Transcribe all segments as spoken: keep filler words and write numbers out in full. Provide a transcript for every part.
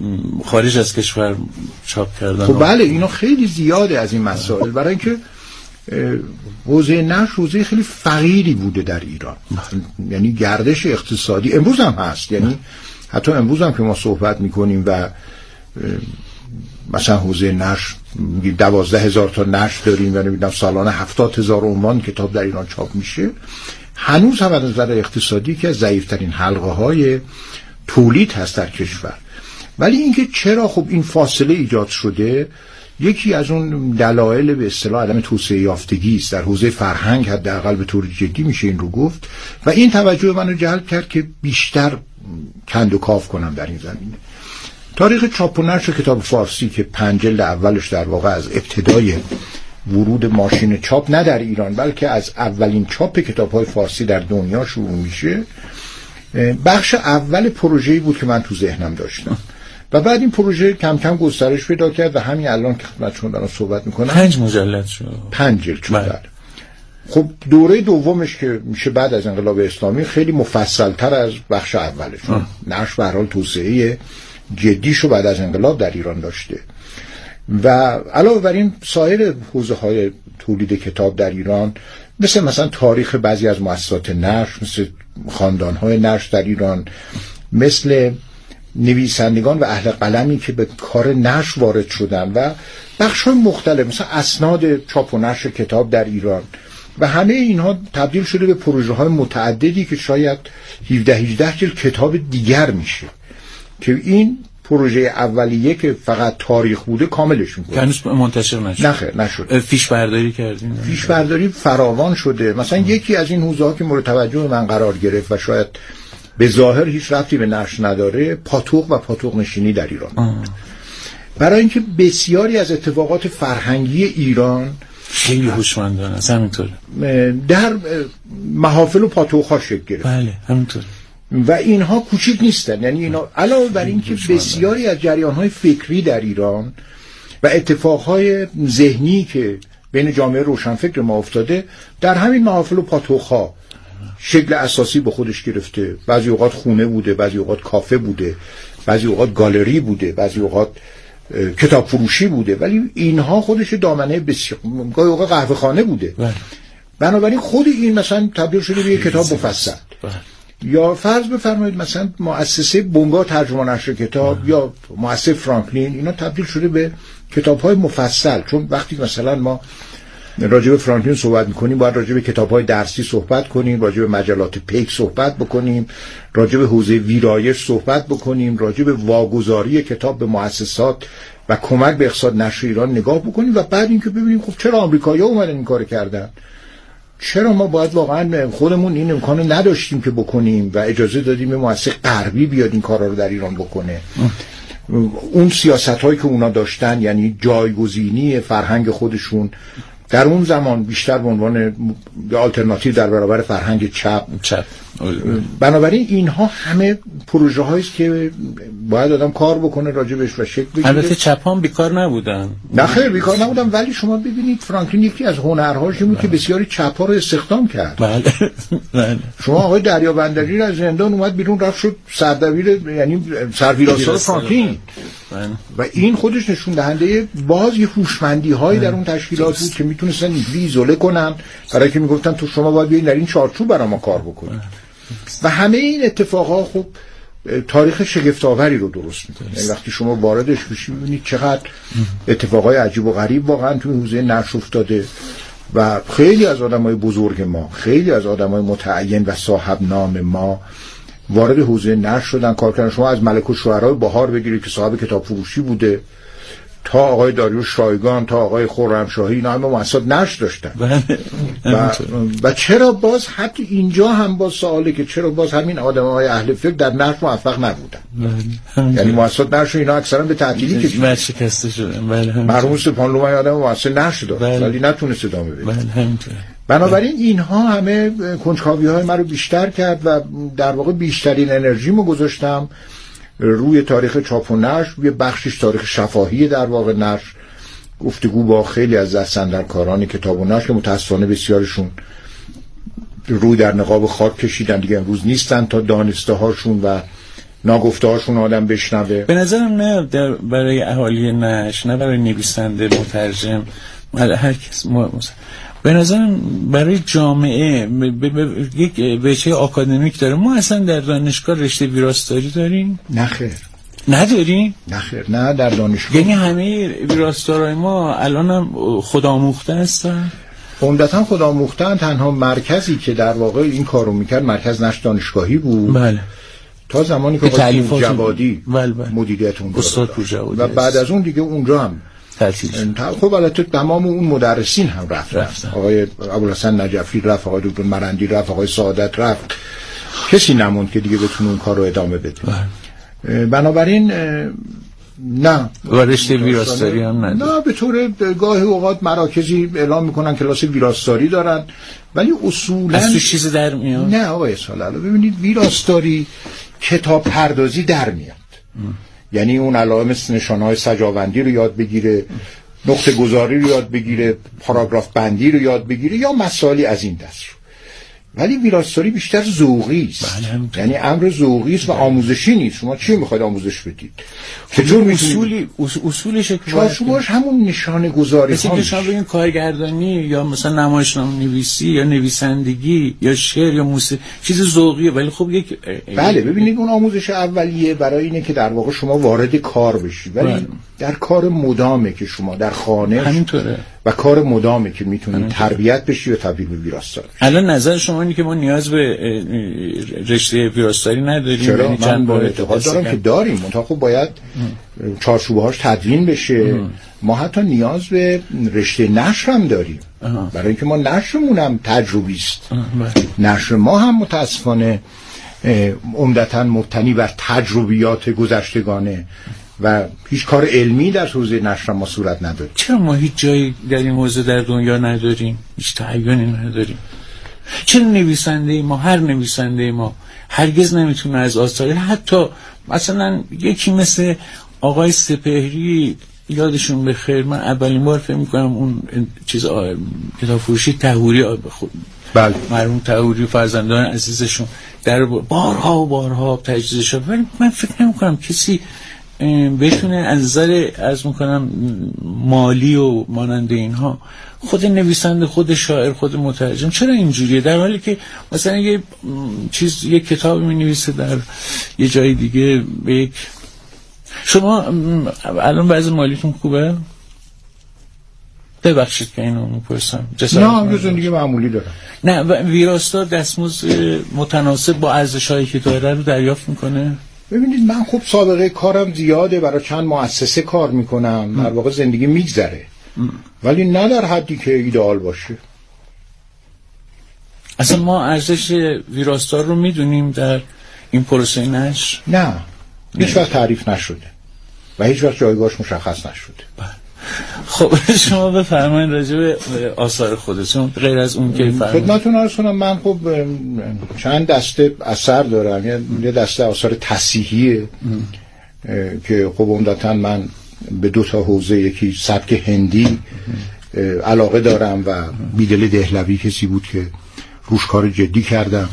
خارج از کشور چاپ کردن. خب بله اینا خیلی زیاده از این مسائل، برای اینکه حوزه نشر حوزه خیلی فقیری بوده در ایران، یعنی گردش اقتصادی امروز هم هست، یعنی حتی امروز هم که ما صحبت میکنیم و مثلا حوزه نشر دوازده هزار تا نشر داریم و نمیدونم سالانه هفتاد هزار عنوان کتاب در ایران چاپ میشه، هنوز هم از نظر اقتصادی که ضعیفترین حلقه های تولید هست در کشور. ولی اینکه چرا خب این فاصله ایجاد شده، یکی از اون دلایل به اصطلاح عدم توسعه یافتگی است در حوزه فرهنگ، حداقل به طور جدی میشه این رو گفت، و این توجه منو جلب کرد که بیشتر کند و کاف کنم در این زمینه. تاریخ چاپ و نشر کتاب فارسی که پنج جلد اولش در واقع از ابتدای ورود ماشین چاپ نه در ایران بلکه از اولین چاپ کتاب‌های فارسی در دنیا شروع میشه، بخش اول پروژه‌ای بود که من تو ذهنم داشتم و بعد این پروژه کم کم گسترش پیدا کرد و همین الان که خدمتتون دارم صحبت میکنم پنج مجلد شد. پنج جلد شد. خب دوره دومش که میشه بعد از انقلاب اسلامی خیلی مفصل‌تر از بخش اولش، نشر به هر حال توسعه جدیشو بعد از انقلاب در ایران داشته و علاوه بر این سایر حوزه‌های تولید کتاب در ایران مثل مثلا تاریخ بعضی از مؤسسات نشر، مثل خاندان‌های نشر در ایران، مثل نویسندگان و اهل قلمی که به کار نشر وارد شدن و بخش‌های مختلف مثلا اسناد چاپ و نشر کتاب در ایران و همه اینها تبدیل شده به پروژه‌های متعددی که شاید هفده هجده جلد کتاب دیگر میشه که این پروژه اولیه که فقط تاریخ بوده کاملش میکنه. هنوز منتشر نشد. نخیر نشد. فیش برداری کردین؟ فیش برداری فراوان شده. مثلا ام. یکی از این حوزه‌ها که مورد توجه من قرار گرفت و شاید به ظاهر هیچ ربطی به نشر نداره، پاتوق و پاتوق نشینی در ایران. ام. برای اینکه بسیاری از اتفاقات فرهنگی ایران خیلی هوشمندانه است، همینطوره، در محافل و پاتوق‌ها شکل گرفت. بله همینطوره و اینها کوچیک نیستن، یعنی اینا علاوه بر این که بسیاری از جریان‌های فکری در ایران و اتفاقهای ذهنی که بین جامعه روشنفکر ما افتاده در همین محافل و پاتوق‌ها شکل اساسی به خودش گرفته. بعضی اوقات خونه بوده، بعضی اوقات کافه بوده، بعضی اوقات گالری بوده، بعضی اوقات کتاب فروشی بوده، ولی اینها خودش دامنه بسیار گاهی اوقات قهوه خانه بوده. بنابراین خود این مثلا تبدیل شده به یک کتاب مفصل. یا فرض بفرمایید مثلا مؤسسه بنگاه ترجمه نشر کتاب اه. یا مؤسسه فرانکلین، اینا تبدیل شده به کتاب‌های مفصل. چون وقتی مثلا ما راجع به فرانکلین صحبت می‌کنیم باید راجع به کتاب‌های درسی صحبت کنیم، راجع به مجلات پیک صحبت بکنیم، راجع به حوزه ویرایش صحبت بکنیم، راجع به واگذاری کتاب به مؤسسات و کمک به اقتصاد نشر ایران نگاه بکنیم و بعد اینکه ببینیم خب چرا آمریکایی‌ها اومدن این کارو کردن، چرا ما باید واقعا خودمون این امکانو نداشتیم که بکنیم و اجازه دادیم به مؤسسه غربی بیاد این کارا رو در ایران بکنه. اون سیاست‌هایی که اونا داشتن، یعنی جایگزینی فرهنگ خودشون در اون زمان بیشتر به عنوان آلترناتیو در برابر فرهنگ چپ چپ بنابراین اینها همه پروژه هایی است که باید آدم کار بکنه راجبش و شکل بگیره. البته چپ هم بیکار نبودن، نه خیر بیکار نبودن، ولی شما ببینید فرانکلین یکی از هنرهاش این بود که بسیاری چپ ها رو استخدام کرد. بله بله. شما آقای دریابندری رو از زندان اومد بیرون رفت شد سردبیر، یعنی سرویراستار فرانکلین و این خودش نشون دهنده باز یه هوشمندی هایی در اون تشکیلات بود که میتونستن اینجوری ایزوله کنن، برای که میگفتن تو شما باید بیاین در این چارچوب برای ما کار بکنید. و همه این اتفاقها خب تاریخ شگفت‌آوری رو درست میکنه. یعنی وقتی شما واردش بشید ببینید چقدر اتفاقای عجیب و غریب واقعا تو حوزه نشر افتاده و خیلی از آدمای بزرگ ما، خیلی از آدمای متعین و صاحب نام ما وارد حوزه نشر شدن، کار کردن. شما از ملک الشعراء بهار بگیرید که صاحب کتاب فروشی بوده، تا آقای داریوش شایگان، تا آقای خرمشاهی، اینا همه مؤسسات نشر داشتن. و, و چرا باز حتی اینجا هم باز سواله که چرا باز همین آدمای اهل فکر در نشر موفق نبودن؟ یعنی مؤسسات نشر اینا اکثرا به تعطیلی کشیدن، شکسته شدن. بله مرحوم سپانلومای آدم مؤسسه نشر داشت ولی نتونست ادامه بده. بله همینطوره. بنابراین اینها همه کنجکاوی‌های من رو بیشتر کرد و در واقع بیشترین انرژیمو گذاشتم روی تاریخ چاپ و نشر. یه بخشش تاریخ شفاهی در واقع نشر، گفتگو با خیلی از دست‌اندرکاران کتاب و نشر که متأسفانه بسیارشون روی در نقاب خاک کشیدن، دیگه امروز نیستن، تا دانسته هاشون و ناگفته‌هاشون آدم بشنوه. به نظرم نه در برای اهالی نشر، نه برای نویسنده، مترجم، هر کس م... به نظرم برای جامعه ب... ب... ب... یک وجه آکادمیک داره. ما اصلا در دانشگاه رشته ویراستاری داریم؟ نه خیر. نداریم؟ نه خیر، نه در دانشگاه. یعنی همه ویراستارای ما الانم خودآموخته هستن؟ عمدتاً خودآموختن. تنها مرکزی که در واقع این کارو میکرد مرکز نشر دانشگاهی بود. بله. تا زمانی که آقای پورجوادی بله بله. مدیریت اون استاد پورجوادی و بعد از اون دیگه اونجا هم تعطیل. خب البته تمام اون مدرسین هم رفت. رفتن. آقای ابوالحسن نجفی رفت، آقای دکتر مرندی رفت، آقای سعادت رفت. کسی نموند که دیگه بتونه اون کار رو ادامه بده. بله. بنابراین نه. و رشته ویراستاری هم نداره. نه، به طور گاهی اوقات مراکزی اعلام میکنن کلاس ویراستاری دارن، ولی اصولا از تو چیزی در میاد. نه آقای سالالو، ببینید ویراستاری کتاب پردازی در میاد. ام. یعنی اون علائم نشانه‌های سجاوندی رو یاد بگیره، نقطه گذاری رو یاد بگیره، پاراگراف بندی رو یاد بگیره، یا مسائلی از این دست رو. ولی ویراستاری بیشتر ذوقی است. یعنی امر ذوقی است و آموزشی نیست. شما چی میخواید آموزش بدید؟ چطور اصولی اصولش که چارچوبش همون نشانه گذاری مثل که شما بگین کارگردانی یا مثلا نمایشنامه نویسی یا نویسندگی یا شعر یا موسیقی چیز ذوقیه، ولی خب یک بله. ببینید اون آموزش اولیه برای اینه که در واقع شما وارد کار بشید، ولی بله. در کار مدامه که شما در خانه همینطوره و کار مدامه که میتونید تربیت بشی و تبدیل به ویراستار. الان نظر شما اینه که ما نیاز به رشته ویراستاری نداریم؟ چرا؟ من چند بار اعتقاد دارم که داریم، منتها خب باید چارچوبه‌هاش تدوین بشه. ام. ما حتی نیاز به رشته نشر هم داریم. اه. برای اینکه ما نشرمون هم تجربی است. نشر ما هم متاسفانه عمدتاً مبتنی بر تجربیات گذشتگانه و هیچ کار علمی در حوزه نشر ما صورت نداره. چرا ما هیچ جایی در این حوزه در دنیا نداریم؟ هیچ تعیینی نداریم. چرا نویسنده ما، هر نویسنده ما هرگز نمیتونه از آثار، حتی مثلا یکی مثل آقای سپهری یادشون بخیر، من اولین بار فکر می‌کنم اون چیز کتاب فروشی طهوری خود بله مرحوم طهوری فرزندان عزیزشون در بارها و بارها تجدید شد، ولی من فکر نمی‌کنم کسی بتونه از نظر از میکنم مالی و مانند اینها خود نویسنده، خود شاعر، خود مترجم چرا اینجوریه، در حالی که مثلا یه چیز یه کتاب می‌نویسه در یه جای دیگه به یک شما الان بعضی مالیتون خوبه؟ ببخشید که اینو میپرسم. نه هم زندگی معمولی دارم. نه ویراستار دستمزد متناسب با ارزش‌هایی که داره رو دریافت میکنه؟ ببینید من خب سابقه کارم زیاده، برای چند مؤسسه کار میکنم، در واقع زندگی میگذره، ولی نه در حدی که ایدئال باشه. اصلا ما ارزش ویراستار رو میدونیم در این پروسه نشر؟ نه هیچ وقت تعریف نشده و هیچ وقت جایگاهش مشخص نشده. خب شما بفرمایید راجع به آثار خودتون غیر از اون که فرمایید. خدمتتون عرض کنم من خب چند دسته اثر دارم. یه دسته آثار تصحیحیه که خب عمدتاً من به دو تا حوزه، یکی سبک هندی علاقه دارم و بیدل دهلوی کسی بود که روش کار جدی کردم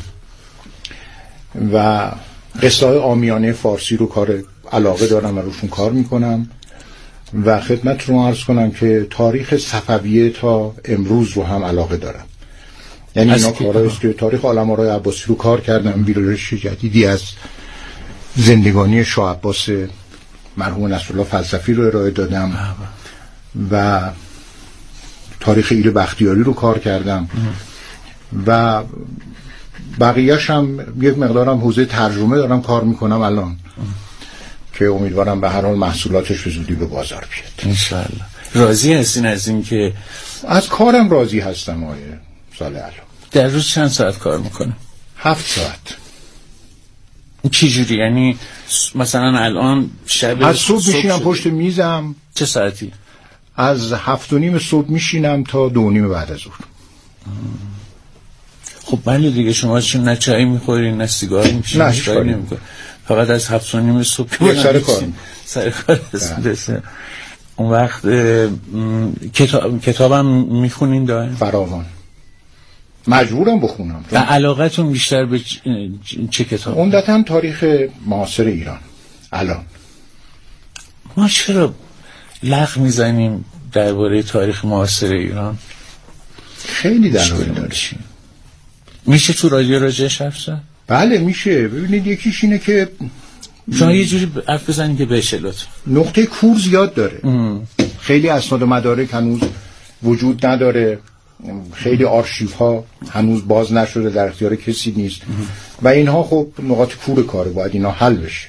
و قصه های عامیانه فارسی رو کار علاقه دارم و روشون کار میکنم و خدمت رو عرض کنم که تاریخ صفویه تا امروز رو هم علاقه دارم. یعنی اینا کارهاییست که تاریخ علماء عباسی رو کار کردم، ویرایش جدیدی از زندگانی شاه عباس مرحوم نصرالله فلسفی رو ارائه دادم و تاریخ ایل بختیاری رو کار کردم و بقیه‌اش هم یک مقدارم حوزه ترجمه دارم کار میکنم الان که امیدوارم به هر حال محصولاتش به زودی به بازار بیاد ان شاء الله. راضی هستین از این که از کارم راضی هستم آقای صالح الو. در روز چند ساعت کار میکنه؟ هفت ساعت. چی جوری؟ یعنی مثلا الان شب از صبح میشینم پشت میزم. چه ساعتی؟ از هفت و نیم صبح میشینم تا دو و نیم بعد از ظهر. خب بله دیگه، شما چون نه چای میخورین نه سیگار میکشین نه کاری نمیکنین، فقط از هفت و نیم صبح سر کار سر کار هست. اون وقت کتاب کتابم میخونین دائم؟ فراوان. مجبورم بخونم. و علاقتون بیشتر به چه کتاب؟ عمدتاً تاریخ معاصر ایران. الان ما چرا لغ میزنیم درباره تاریخ معاصر ایران؟ خیلی دلایل داره. میشه تو رادیو راجعش حرف زد؟ بله میشه. ببینید یکیش اینه که شما یه جوری حرف بزنید که بشه لطفا. نقطه کور زیاد داره. ام. خیلی اسناد و مدارک هنوز وجود نداره، خیلی آرشیف ها هنوز باز نشده، در اختیار کسی نیست ام. و اینها خب نقاط کور کاره، باید اینا حل بشه.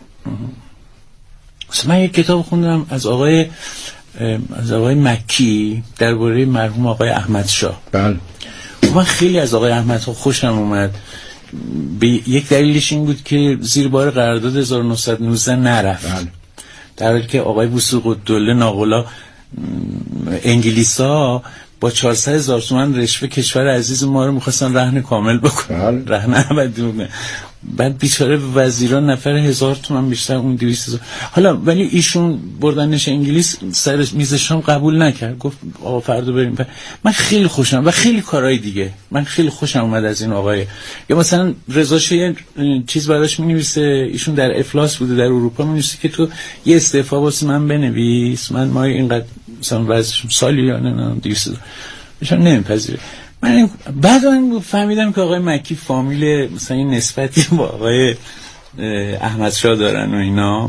من یک کتاب خوندم از آقای از آقای مکی درباره مرحوم آقای احمد شاه. بله. من خیلی از آقای احمد شاه خوشم اومد. به یک دلیلش این بود که زیر بار قرارداد هزار و نهصد و نوزده نرفت. بله. در حالی که آقای بوسوق الدوله ناقلا انگلیسا با چهارصد هزار تومان رشوه کشور عزیز ما رو می‌خواستن رهن کامل بکنن، رهن ابدی بکنن. بعد بیچاره وزیران نفر هزار تومان بیشتر، اون دویست هزار. حالا ولی ایشون بردنش انگلیس، سر میز شام قبول نکرد، گفت آقا فردا بریم. من خیلی خوشم و خیلی کارهای دیگه من خیلی خوشم اومد از این آقای. یا مثلا رضا شاه چیز براش می‌نویسه، ایشون در افلاس بوده در اروپا، می‌نویسه که تو یه استعفا واسه من بنویس، من ما اینقدر مثلا واسه سالی یا نه دویست هزار میشم نمیپذیره. من بعد اون فهمیدم که آقای مکی فامیل مثلا این نسبتی با آقای احمد شاه دارن و اینا.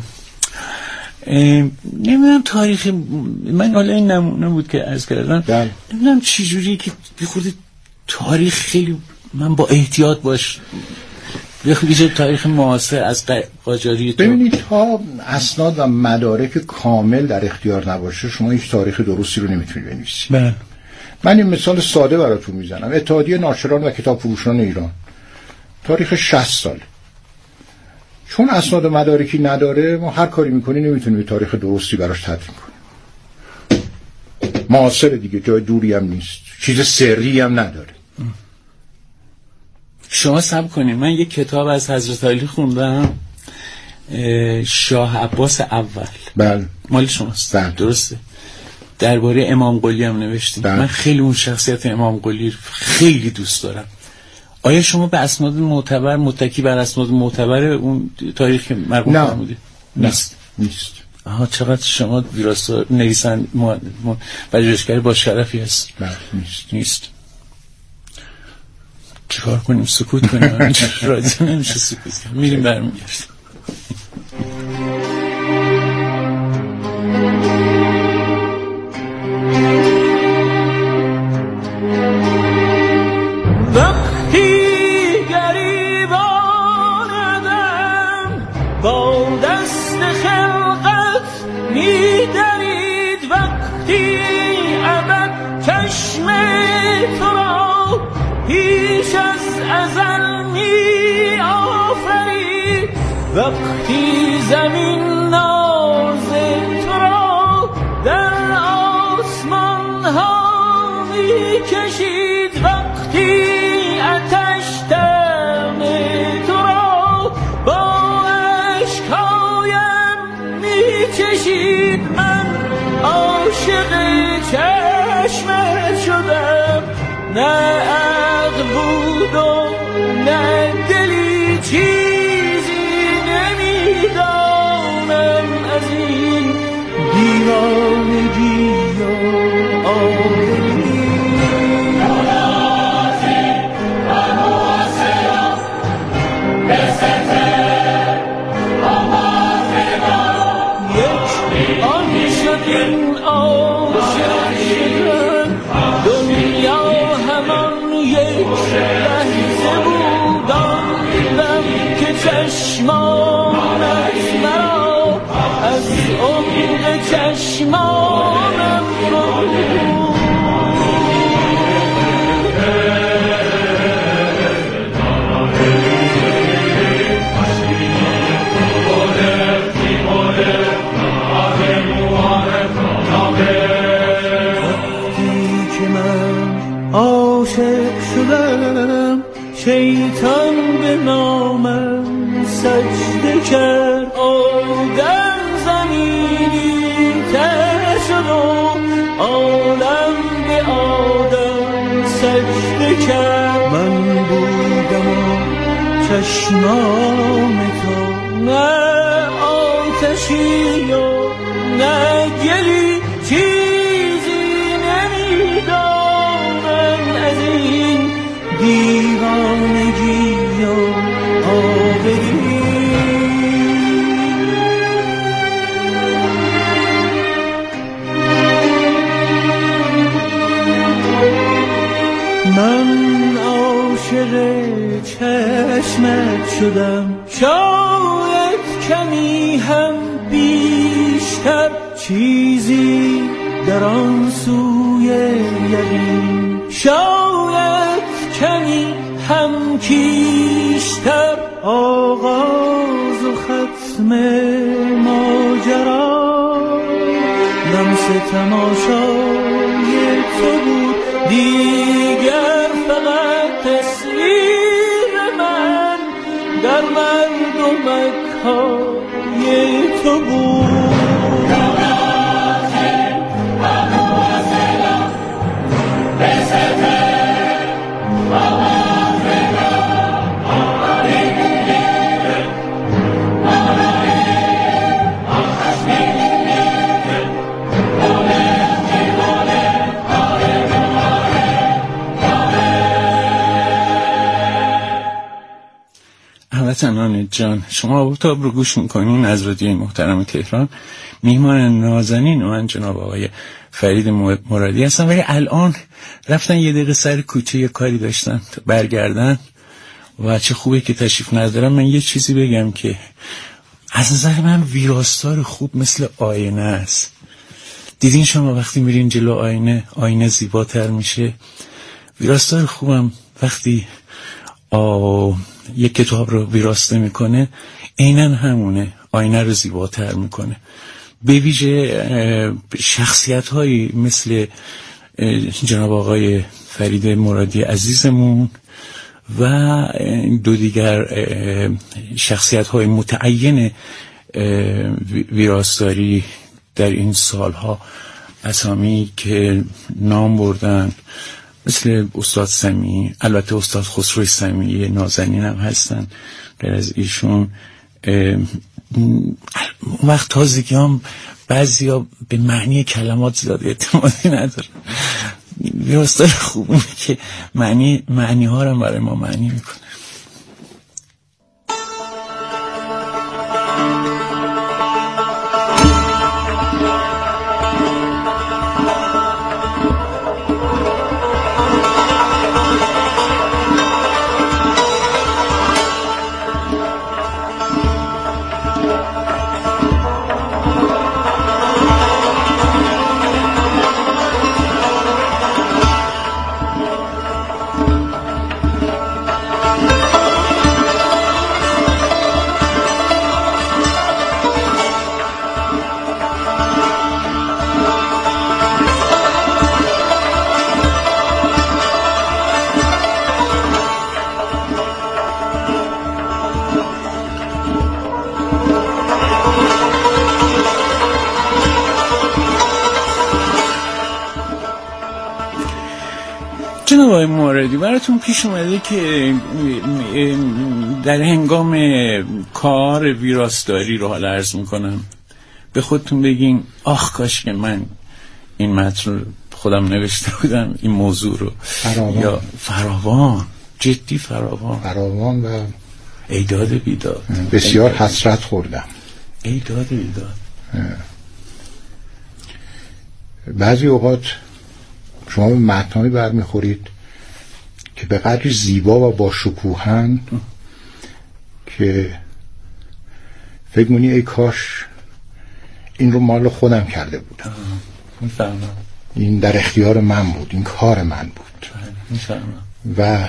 نمیدونم تاریخ من حالا این نمونه بود که عرض کردم، نمیدونم چی جوری که بخورد تاریخ خیلی من با احتیاط باش بخوید تاریخ معاصر از قاجاری تو. ببینید تا اسناد و مدارک کامل در اختیار نباشه شما هیچ تاریخ درستی رو نمیتونید بنویسید. بله. من این مثال ساده براتون میزنم. اتحادیه ناشران و کتاب فروشان ایران تاریخ شصت ساله. چون اسناد و مدارکی نداره ما هر کاری میکنیم نمیتونیم تاریخ درستی براش تدوین کنیم. معاصر دیگه، جای دوری هم نیست، چیز سری هم نداره. شما صبر کنید، من یک کتاب از حضرت علی خوندم، شاه عباس اول. بله. مال شماست. بله. درسته. درباره امام قلی هم نوشتیم. بله. من خیلی اون شخصیت امام قلی خیلی دوست دارم. آیا شما به اسناد معتبر متکی بر اسناد معتبر اون تاریخ مربوط فرمودید؟ نیست. نیست. آها، چقدر شما ویراستار نویسنده پژوهشگر با شرفی هست. بله. نیست. نیست. چیکار کنیم؟ سکوت کنیم؟ راضی نمیشه سکوت کنیم. میریم برمیگردیم. وقتی زمین ناز تو را در آسمان ها می کشید، وقتی آتش دم تو را با اشکایم می کشید، من عاشق چشمت شدم، نه عقل بود و نه دلی چی دیوانگی و آبی نوازی و نواسیا بسته آمازینا یک آن شدیم عاشق شدن، دنیا همان یک لحظه بود، آن دم که چشمانت مرا از عمق چشمانم رو وقتی که من عاشق شدم شیطان به نامم سجده کرد، آدم زمینی تر شد و عالم به آدم سجده کرد. چشمام تو، نه آتشی و نه گلی، چیزی نمیدانم از این دیوانگی و آوری. من عاشق چشمت شدم، شاید کمی هم بیشتر، چیزی در آن سوی یقین، شاید کمی هم کیشتر، آغاز و ختم ماجرا لمس تماشای تو بود، دیگر فقط تصویر من در مردمک‌های تو بود. هموطنان جان، شما آفتاب رو گوش میکنین از رادیوی محترم تهران. میهمان نازنین من جناب آقای فرید مرادی هستم، ولی الان رفتن یه دقیقه سر کوچه یه کاری داشتن برگردن و چه خوبه که تشریف ندارم. من یه چیزی بگم که از نظر من ویراستار خوب مثل آینه است. دیدین شما وقتی میرین جلو آینه، آینه زیباتر میشه. ویراستار خوبم وقتی آ یک کتاب رو ویراسته میکنه، عیناً همونه، آینه رو زیباتر میکنه. به ویژه شخصیت هایی مثل جناب آقای فرید مرادی عزیزمون و دو دیگر شخصیت های متعین ویراستاری در این سالها، اسامی که نام بردن مثل استاد سمیع، البته استاد خسرو سمیع نازنین هم هستن غیر از ایشون. اون وقت تازگی هم بعضی ها به معنی کلمات زیاد اعتمادی ندارن. ویراستار خوبه که معنی معنی ها رو برای ما معنی میکنه. جناب آقای موردی، براتون پیش اومده که در هنگام کار ویراستاری رو حالا عرض میکنم به خودتون بگین آخ کاش که من این متن رو خودم نوشته بودم، این موضوع رو. فراوان. یا فراوان، جدی فراوان فراوان و ایداد بیداد. بسیار حسرت خوردم. ایداد بیداد. بعضی اوقات شما به متن‌هایی برمیخورید که به قدری زیبا و با شکوهن که فکر می‌کنی ای کاش این رو مال خودم کرده بودم، این در اختیار من بود، این کار من بود. و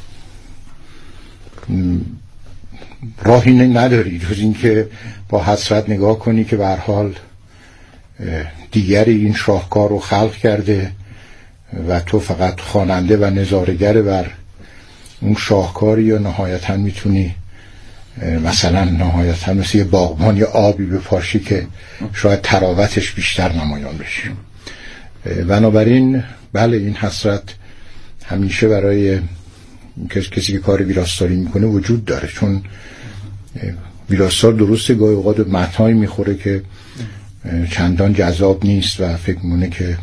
راهی نداری جز این که با حسرت نگاه کنی که به هر حال دیگری این شاهکار رو خلق کرده و تو فقط خواننده و نظاره‌گر بر اون شاهکاری، یا نهایتاً میتونی مثلا نهایتاً مثل یه باغبان یا آبی بپاشی که شاید تراوتش بیشتر نمایان بشه. بنابراین بله، این حسرت همیشه برای کسی که کار ویراستاری میکنه وجود داره، چون ویراستار درسته گاهی اوقات متنایی میخوره که چندان جذاب نیست و فکر میکنه که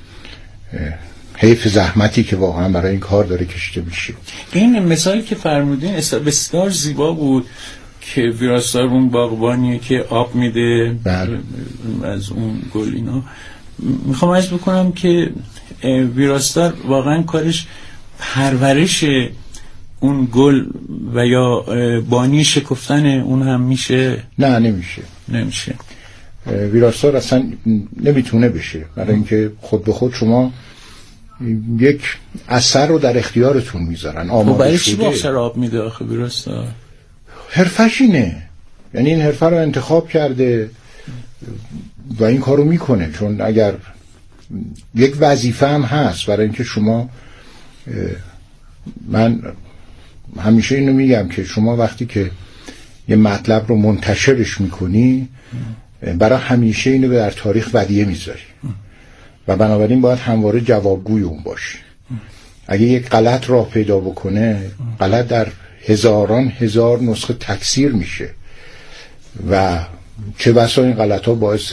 حیف زحمتی که واقعا برای این کار داره کشیده میشه. این مثالی که فرمودین بسیار زیبا بود که ویراستار اون باغبانیه که آب میده بله. از اون گل اینا. میخوام عرض بکنم که ویراستار واقعا کارش پرورش اون گل و یا بانی شکفتن اون هم میشه؟ نه نمیشه نمیشه. ویراستار اصلا نمیتونه بشه، برای اینکه خود به خود شما یک اثر رو در اختیارتون میذارن. آماده برای شده. چی باغچه رو آب میده آخه ویراستار؟ حرفش اینه، یعنی این حرفه رو انتخاب کرده و این کارو میکنه، چون اگر یک وظیفه هم هست برای اینکه شما، من همیشه اینو میگم که شما وقتی که یه مطلب رو منتشرش میکنی برای همیشه اینو در تاریخ ودیعه میذاری و بنابراین باید همواره جوابگوی اون باشی. اگه یک غلط راه پیدا بکنه، غلط در هزاران هزار نسخه تکثیر میشه و چه بسا این غلط ها باعث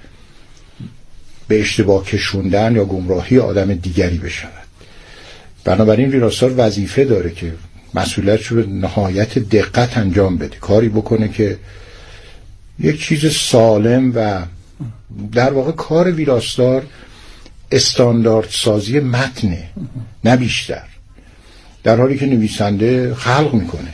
به اشتباه کشوندن یا گمراهی آدم دیگری بشود. بنابراین ویراستار وظیفه داره که مسئولیتش رو به نهایت دقت انجام بده، کاری بکنه که یک چیز سالم و در واقع کار ویراستار استاندارد سازی متنه نه بیشتر، در حالی که نویسنده خلق میکنه.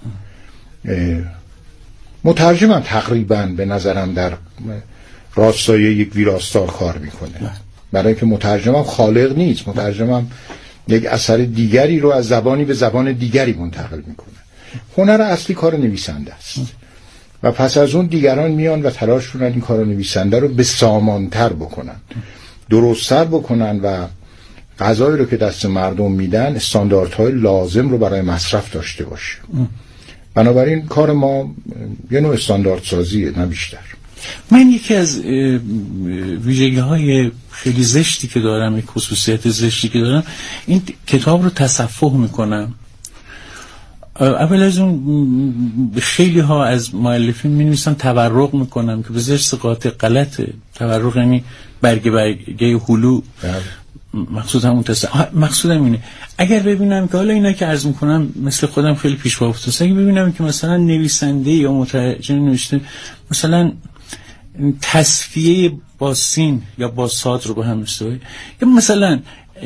مترجم هم تقریبا به نظرم در راستای یک ویراستار کار میکنه، برای اینکه مترجم هم خالق نیست، مترجم هم یک اثر دیگری رو از زبانی به زبان دیگری منتقل میکنه. هنر اصلی کار نویسنده است و پس از اون دیگران میان و تلاش کنن این کار نویسنده رو به سامانتر بکنن، درست‌تر بکنن و غذایی رو که دست مردم میدن استانداردهای لازم رو برای مصرف داشته باشه. بنابراین کار ما یه نوع استاندارد سازیه نه بیشتر. من یکی از ویژگی‌های خیلی زشتی که دارم، یک خصوصیت زشتی که دارم، این کتاب رو تصفح میکنم. اول از اون خیلی ها از مؤلفین می‌نویسن تورق میکنم که به زشت قاطع غلطه. تورق یعنی برگ برگه هلو. مقصود همون تصفح. مقصودم اینه اگر ببینم که حالا اینا که عرض میکنم مثل خودم خیلی پیش پا افتاده، اگه ببینم که مثلا نویسنده یا مترجم نوشته مثلا تصفیه با سین یا با صاد رو به هم استوایی، یا مثلا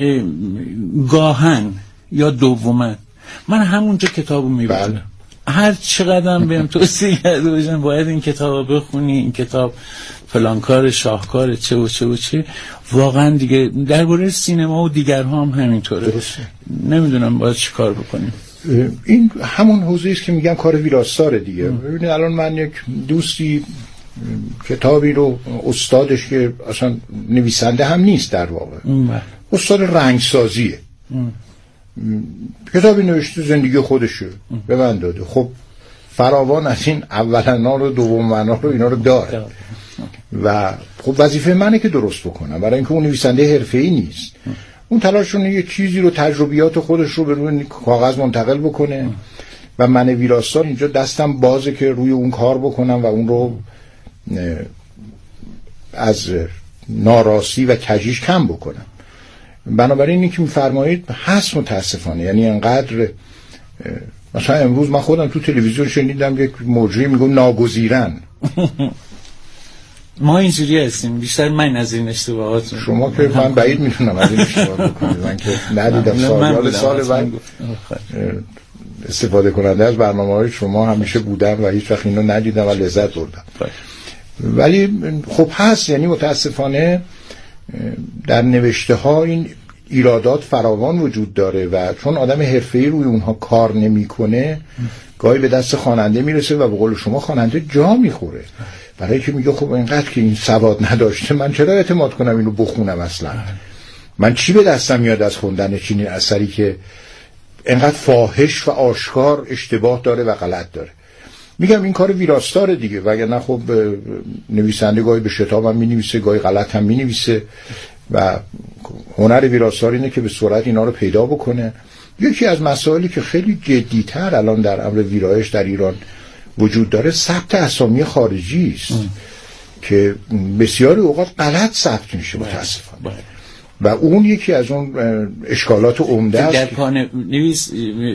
گاهن یا دومن، من همونجا کتابو میبرم. هر چقدرم بهم توصیه کرده باشن باید این کتابو بخونی، این کتاب فلانکار شاهکار چه و چه و چه، واقعا دیگه درباره سینما و دیگرها هم همینطوره. درسته. نمیدونم باید چی کار بکنیم. این همون حوزه است که میگم کار ویراستاره دیگه. ببینید الان من یک دوستی کتابی رو، استادش که اصلا نویسنده هم نیست در واقع، ام. استاد رنگسازیه، ام. کتابی نوشته زندگی خودشه به من داده. خب فراوان از این اولنا رو دومنا رو اینا رو داره و خب وظیفه منه که درست بکنم، برای اینکه اون نویسنده حرفه‌ای نیست. اون تلاشونه یه چیزی رو، تجربیات خودش رو به روی کاغذ منتقل بکنه و من ویراستار اینجا دستم بازه که روی اون کار بکنم و اون رو از ناراستی و کجیش کم بکنم. بنابراین اینی که میفرمایید هست متاسفانه، یعنی انقدر مثلا امروز من خودم تو تلویزیون شنیدم یک مجری میگم ناگزیرن. ما اینجوری هستیم، بیشتر من از این اشتباهات. شما که من بعید میتونم از این اشتباهات بکنید، من که ندیدم سال سال بعد استفاده کننده از برنامه‌های شما همیشه بودم و هیچ وقت اینو ندیدم و لذت بردم. ولی خب هست، یعنی متاسفانه در نوشته ها این ایرادات فراوان وجود داره و چون آدم حرفه‌ای روی اونها کار نمیکنه گاهی به دست خواننده میرسه و به قول شما خواننده جا میخوره، برای که میگه خب اینقدر که این سواد نداشته من چرا اعتماد کنم اینو بخونم، اصلا من چی به دستم میاد از خوندن چنین اثری که اینقدر فاحش و آشکار اشتباه داره و غلط داره. میگم این کار ویراستاره دیگه، وگرنه خب نویسنده گاهی به شتاب هم مینویسه، گاهی غلط هم مینویسه و هنر ویراستار اینه که به سرعت اینا رو پیدا بکنه یکی از مسائلی که خیلی جدی‌تر الان در امر ویرایش در ایران وجود داره ثبت اسامی خارجی است که بسیاری اوقات غلط ثبت میشه متاسفانه و اون یکی از اون اشکالات عمده است. در پانه نویس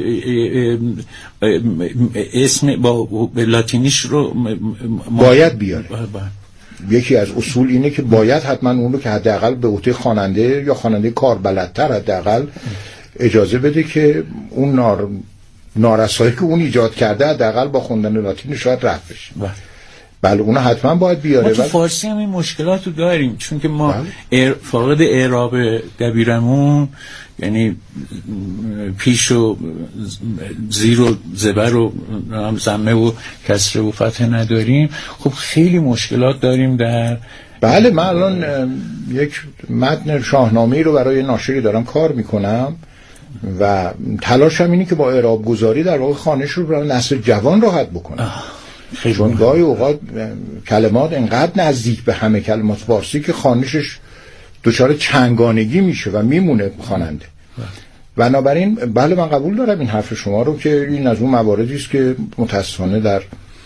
اسم با لاتینیش رو باید بیاره. یکی از اصول اینه که باید حتما اون رو که حداقل به عهده خواننده یا خواننده کاربلدتر حداقل اجازه بده که اون نار نارسایی که اون ایجاد کرده حداقل با خوندن لاتین شاید رفع بشه. بله اون حتما باید بیاره. ما تو فارسی هم این مشکلات رو داریم چون که ما ار... فاقد اعراب دبیرمون، یعنی پیش و زیر و زبر و ضمه و کسره و فتحه نداریم. خب خیلی مشکلات داریم در. بله من الان یک متن شاهنامه‌ای رو برای ناشری دارم کار میکنم و تلاشم اینه که با اعراب گذاری در واقع خوانش رو برای نسل جوان راحت بکنم. چون گاهی اوقات کلمات انقدر نزدیک به همه کلمات فارسی که خوانشش دچار چنگانگی میشه و میمونه خواننده. بنابراین بله من قبول دارم این حرف شما رو که این از اون مواردی است که متاسفانه در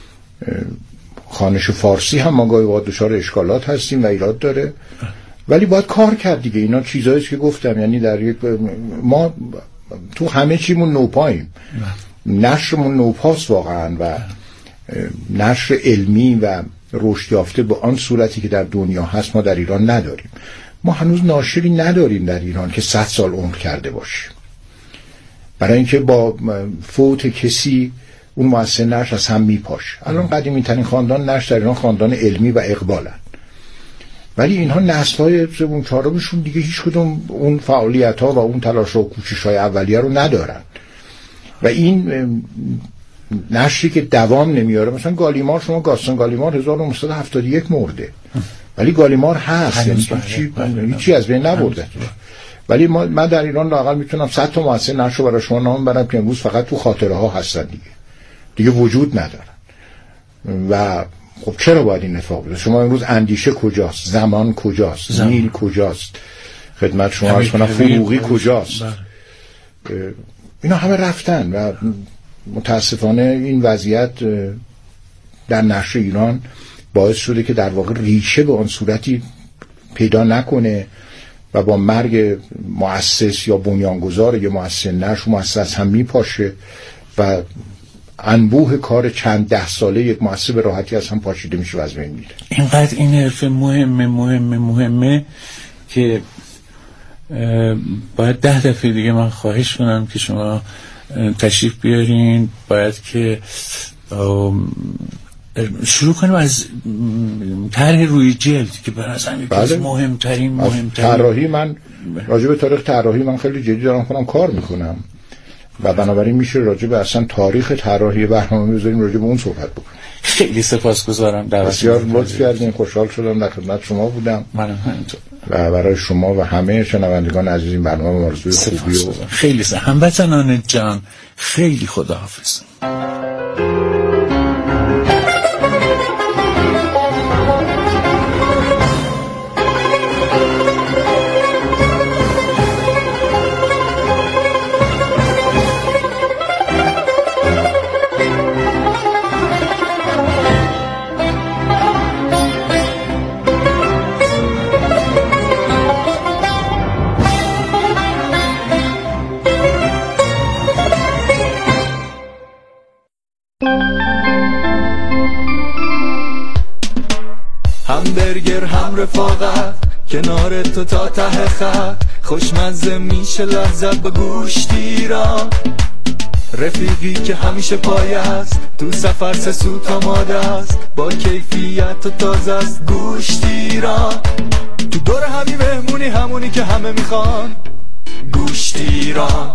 خوانش فارسی هم ما گاهی اوقات دچار اشکالات هستیم و ایراد داره، ولی باید کار کرد دیگه. اینا چیزایی که گفتم، یعنی در یک ما تو همه چیمون نوپاییم، نشرمون نوپاست واقعا و نشر علمی و رشد یافته به آن صورتی که در دنیا هست ما در ایران نداریم. ما هنوز ناشری نداریم در ایران که صد سال عمر کرده باشه، برای اینکه با فوت کسی اون مؤسسه نشر از هم میپاشه. الان قدیمی ترین خاندان نشر در ایران خاندان علمی و اقبالن، ولی اینها نسل‌های سوم چهارمشون دیگه هیچ کدوم اون فعالیت‌ها و اون تلاش و کوشش‌های اولیه رو ندارن و این نشری که دوام نمیاره. مثلا گالیمار، شما گاستون گالیمار هزار و نهصد و هفتاد و یک مرده ولی گالیمار هست، یعنی هیچی هیچی از بین نبرده. ولی ما من در ایران لااقل میتونم صد تا مؤسسه نشر برای شما نام برم که امروز فقط تو خاطره ها هستن، دیگه دیگه وجود ندارن. و خب چرا باید این اتفاق بیفته؟ شما امروز اندیشه کجاست؟ زمان کجاست؟ زمان. نیل کجاست؟ خدمت شما عرض کنم فروغی کجاست؟ اینا همه رفتن و متاسفانه این وضعیت در نشر ایران باعث شده که در واقع ریشه به آن صورتی پیدا نکنه و با مرگ مؤسس یا بنیانگذار یا مؤسسه نشر مؤسسه هم میپاشه و انبوه کار چند ده ساله یک مؤسسه به راحتی از هم پاشیده میشه و از بین میره. اینقدر این حرف مهمه مهمه مهمه که باید ده دفعه دیگه من خواهش کنم که شما تشریف بیارین. باید که شروع کنیم از طرح روی جلد که برای از بله. مهمترین مهمترین طراحی. من راجع به تاریخ طراحی من خیلی جدی دارم خودم کار میکنم و بنابراین میشه راجع به اصلا تاریخ طراحی برنامه بذاریم راجع به اون صحبت بکنیم. خیلی سپاسگزارم، بسیار لطف کردین، خوشحال شدم در خدمت شما بودم. منم همینطور. و برای شما و همه شنوندگان عزیز این برنامه آرزوی خوبی و خیلی س... هموطنان جان خیلی خداحافظ. همبرگر هم رفاقت کنار تو تا ته خط، خوشمزه میشه لحظت با گوشتی را، رفیقی که همیشه پای است تو سفر سه سوت آماده است، با کیفیت و تازه است گوشتی را، تو دور همی مهمونی همونی که همه میخوان گوشتی را.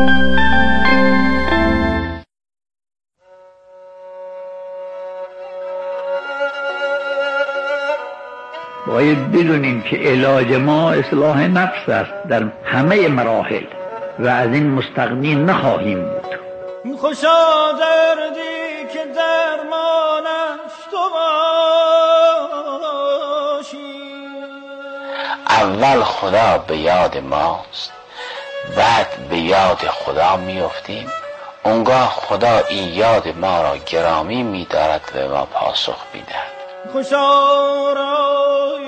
باید بدونیم که علاج ما اصلاح نفس است در همه مراحل و از این مستغنی نخواهیم بود. خوشا دردی که درمانش تو باشی. اول خدا به یاد ماست، بعد به یاد خدا میافتیم، اونگاه خدا این یاد ما را گرامی می‌دارد و ما پاسخ می‌دهد. خوشا را